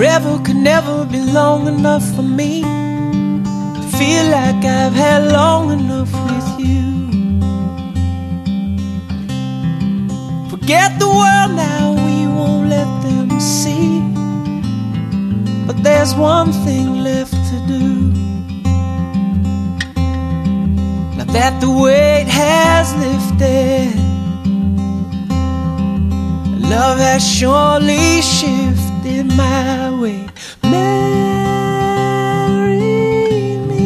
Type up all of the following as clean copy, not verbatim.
Forever could never be long enough for me to feel like I've had long enough with you. Forget the world now, we won't let them see. But there's one thing left to do. Now that the weight has lifted, love has surely shifted my way. Marry me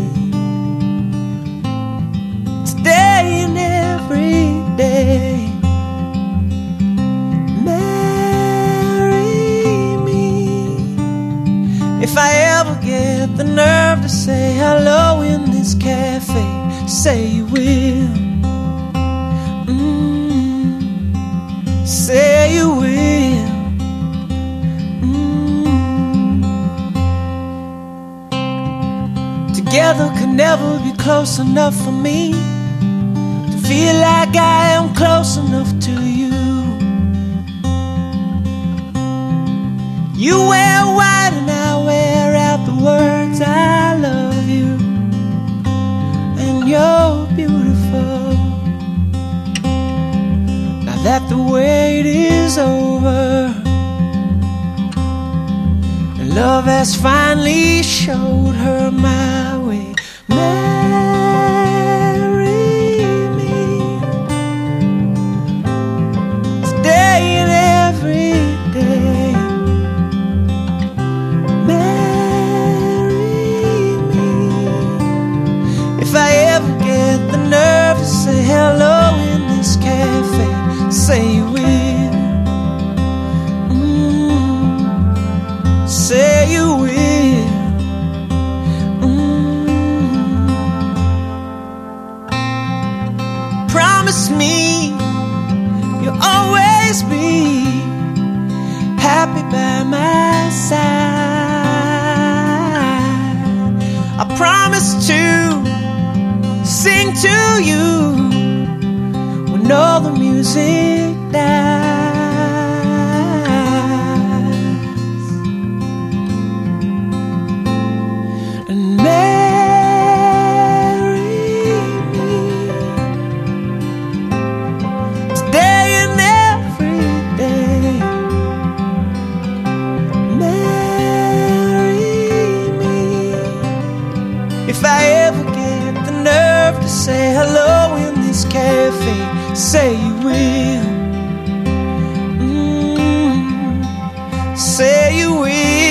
today and every day. Marry me if I ever get the nerve to say hello in this cafe. Say you will. Say you will. Together could never be close enough for me to feel like I am close enough to you. You wear white and I wear out the words I love you. And you're beautiful. Now that the wait is over and love has finally showed her my way. Marry me today and every day. Marry me if I ever get the nerve to say hello in this cafe. Say you will. Say you will. Promise me you'll always be happy by my side. I promise to sing to you when all the music dies. And marry me today and every day. Marry me if I ever get the nerve to say hello in this cafe. Say you will. Say you will.